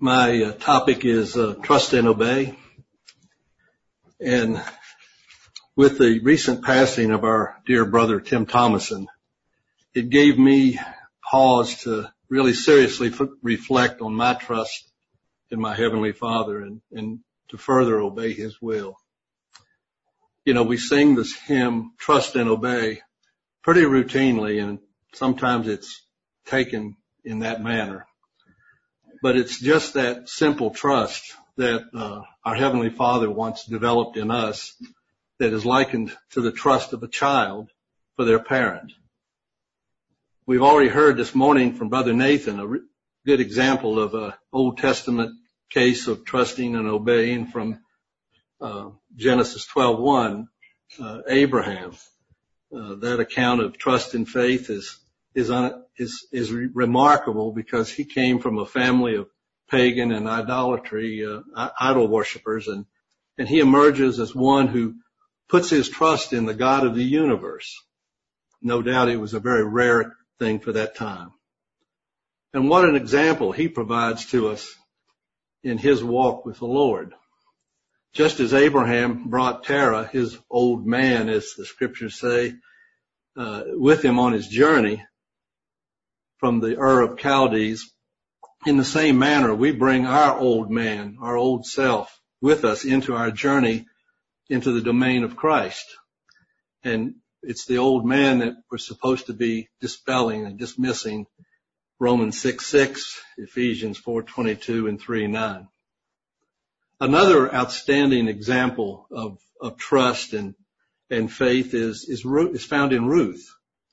My topic is trust and obey. And with the recent passing of our dear brother Tim Thomason, it gave me pause to really seriously reflect on my trust in my Heavenly Father and to further obey His will. You know, we sing this hymn, Trust and Obey, pretty routinely, and sometimes it's taken in that manner. But it's just that simple trust that our Heavenly Father wants developed in us that is likened to the trust of a child for their parent. We've already heard this morning from Brother Nathan a good example of an Old Testament case of trusting and obeying from Genesis 12:1, Abraham. That account of trust and faith is remarkable because he came from a family of pagan and idolatry, idol worshippers, and he emerges as one who puts his trust in the God of the universe. No doubt it was a very rare thing for that time. And what an example he provides to us in his walk with the Lord. Just as Abraham brought Terah, his old man, as the scriptures say, with him on his journey from the Ur of Chaldees, in the same manner, we bring our old man, our old self, with us into our journey into the domain of Christ. And it's the old man that we're supposed to be dispelling and dismissing. Romans 6:6, Ephesians 4:22, and 3:9. Another outstanding example of trust and faith is found in Ruth.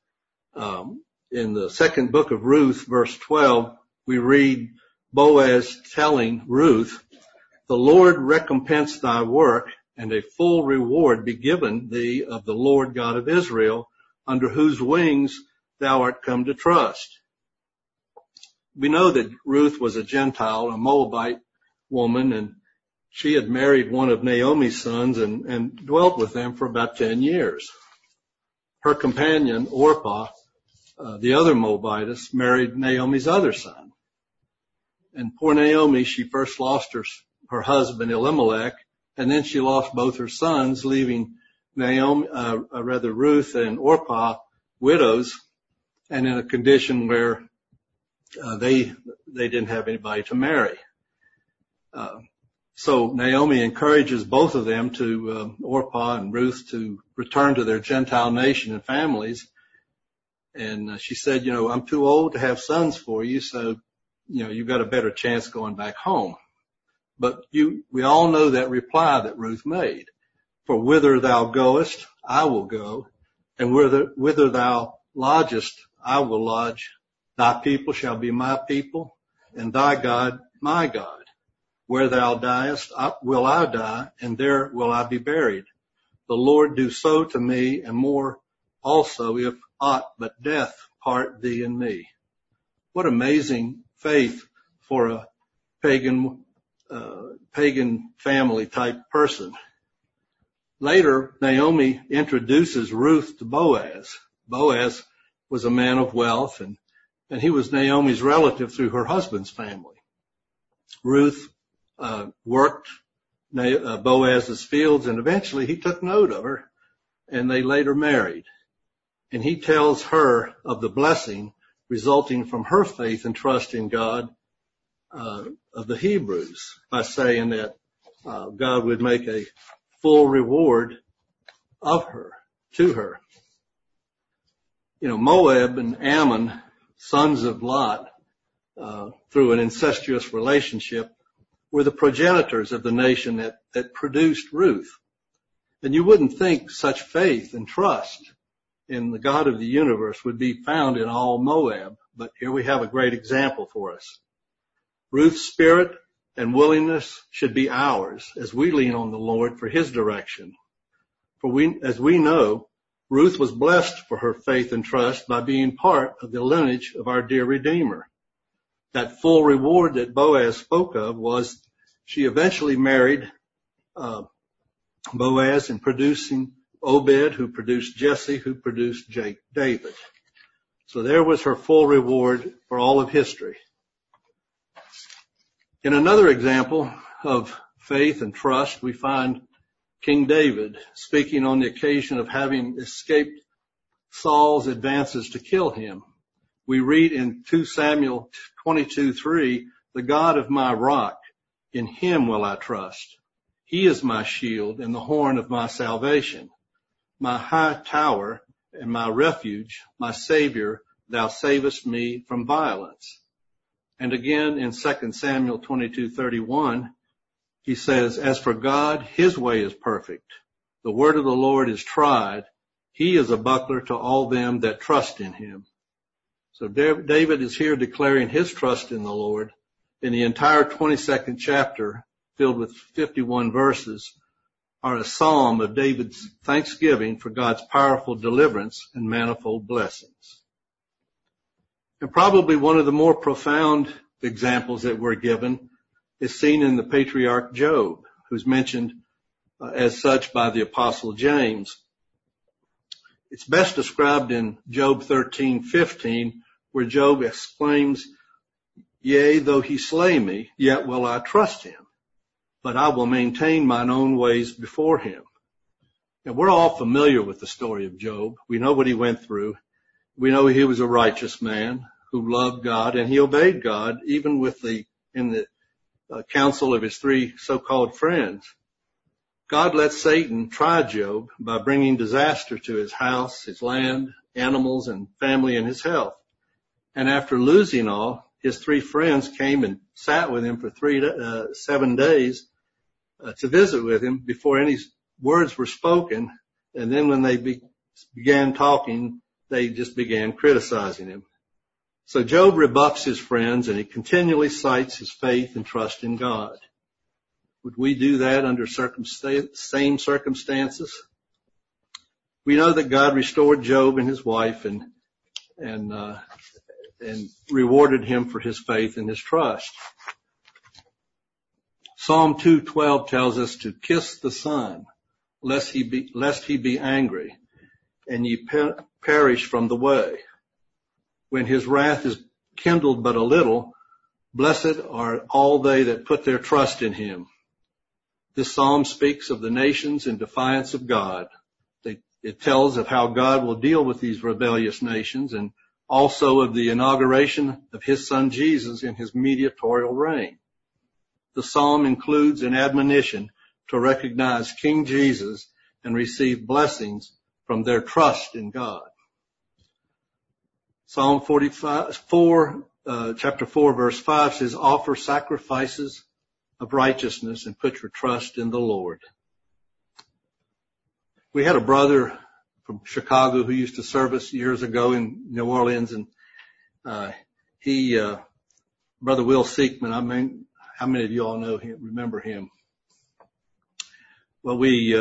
In the second book of Ruth, verse 12, we read Boaz telling Ruth, "The Lord recompense thy work, and a full reward be given thee of the Lord God of Israel, under whose wings thou art come to trust." We know that Ruth was a Gentile, a Moabite woman, and she had married one of Naomi's sons and dwelt with them for about 10 years. Her companion, Orpah, the other Moabitess, married Naomi's other son. And poor Naomi, she first lost her husband Elimelech, and then she lost both her sons, leaving Ruth and Orpah widows, and in a condition where they didn't have anybody to marry. So Naomi encourages both of them Orpah and Ruth, to return to their Gentile nation and families. And she said, I'm too old to have sons for you, so, you've got a better chance going back home. But we all know that reply that Ruth made. For whither thou goest, I will go, and whither thou lodgest, I will lodge. Thy people shall be my people, and thy God my God. Where thou diest, will I die, and there will I be buried. The Lord do so to me, and more also, if aught but death part thee and me. What amazing faith for a pagan family type person. Later, Naomi introduces Ruth to Boaz. Boaz was a man of wealth, and he was Naomi's relative through her husband's family. Ruth worked Boaz's fields, and eventually he took note of her, and they later married. And he tells her of the blessing resulting from her faith and trust in God of the Hebrews, by saying that God would make a full reward to her. Moab and Ammon, sons of Lot, through an incestuous relationship, were the progenitors of the nation that produced Ruth. And you wouldn't think such faith and trust in the God of the universe would be found in all Moab, but here we have a great example for us. Ruth's spirit and willingness should be ours as we lean on the Lord for His direction. As we know, Ruth was blessed for her faith and trust by being part of the lineage of our dear Redeemer. That full reward that Boaz spoke of was she eventually married Boaz in producing Obed, who produced Jesse, who produced David. So there was her full reward for all of history. In another example of faith and trust, we find King David speaking on the occasion of having escaped Saul's advances to kill him. We read in 2 Samuel 22:3, "The God of my rock, in him will I trust. He is my shield and the horn of my salvation, my high tower and my refuge, my Savior, thou savest me from violence." And again in 2 Samuel 22:31, he says, "As for God, his way is perfect. The word of the Lord is tried. He is a buckler to all them that trust in him." So David is here declaring his trust in the Lord. In the entire 22nd chapter, filled with 51 verses, are a psalm of David's thanksgiving for God's powerful deliverance and manifold blessings. And probably one of the more profound examples that we're given is seen in the patriarch Job, who's mentioned as such by the apostle James. It's best described in Job 13:15, where Job exclaims, "Yea, though he slay me, yet will I trust him, but I will maintain mine own ways before him." And we're all familiar with the story of Job. We know what he went through. We know he was a righteous man who loved God, and he obeyed God, even in the counsel of his three so-called friends. God let Satan try Job by bringing disaster to his house, his land, animals, and family, and his health. And after losing all, his three friends came and sat with him for 7 days to visit with him before any words were spoken. And then when they began talking, they just began criticizing him. So Job rebuffs his friends, and he continually cites his faith and trust in God. Would we do that under same circumstances? We know that God restored Job and his wife and rewarded him for his faith and his trust. Psalm 2:12 tells us to kiss the Son, lest he be angry, and ye perish from the way. When his wrath is kindled but a little, blessed are all they that put their trust in him. This psalm speaks of the nations in defiance of God. It tells of how God will deal with these rebellious nations, and also of the inauguration of his son Jesus in his mediatorial reign. The psalm includes an admonition to recognize King Jesus and receive blessings from their trust in God. Psalm 44, chapter 4, verse 5 says, "Offer sacrifices of righteousness and put your trust in the Lord." We had a brother from Chicago who used to serve us years ago in New Orleans, and Brother Will Seekman, I mean, how many of you all know him, remember him? Well, we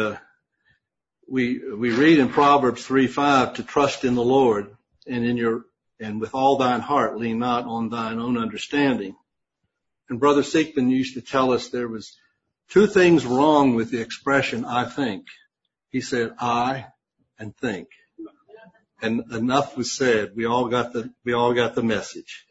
read in Proverbs 3:5 to trust in the Lord, and with all thine heart lean not on thine own understanding. And Brother Seekman used to tell us there was two things wrong with the expression "I think." He said "I" and "think." And enough was said. We all got the message.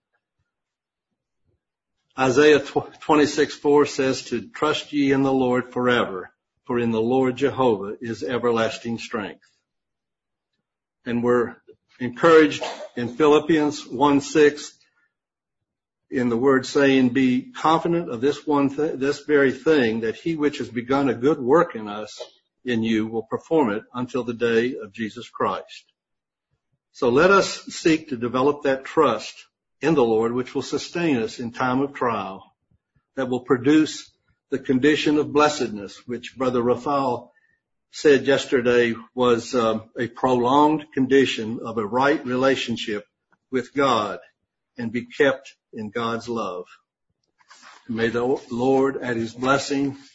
Isaiah 26:4 says to trust ye in the Lord forever, for in the Lord Jehovah is everlasting strength. And we're encouraged in Philippians 1:6 in the word saying, "Be confident of this very thing, that he which has begun a good work in you will perform it until the day of Jesus Christ." So let us seek to develop that trust in the Lord, which will sustain us in time of trial, that will produce the condition of blessedness, which Brother Raphael said yesterday was a prolonged condition of a right relationship with God and be kept in God's love. May the Lord add his blessing